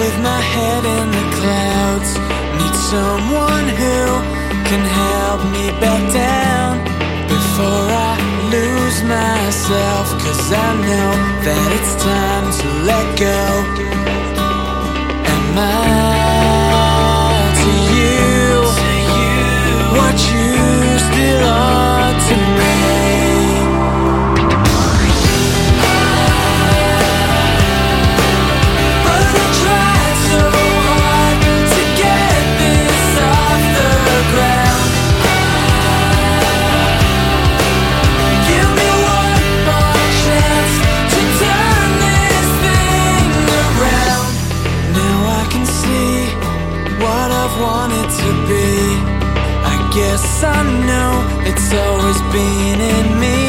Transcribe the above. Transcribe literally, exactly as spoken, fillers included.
with my head in the clouds. Need someone who can help me back down before I lose myself, 'cause I know that it's time to let go. Am I to you what you still are to me? Wanted to be, I guess I know it's always been in me.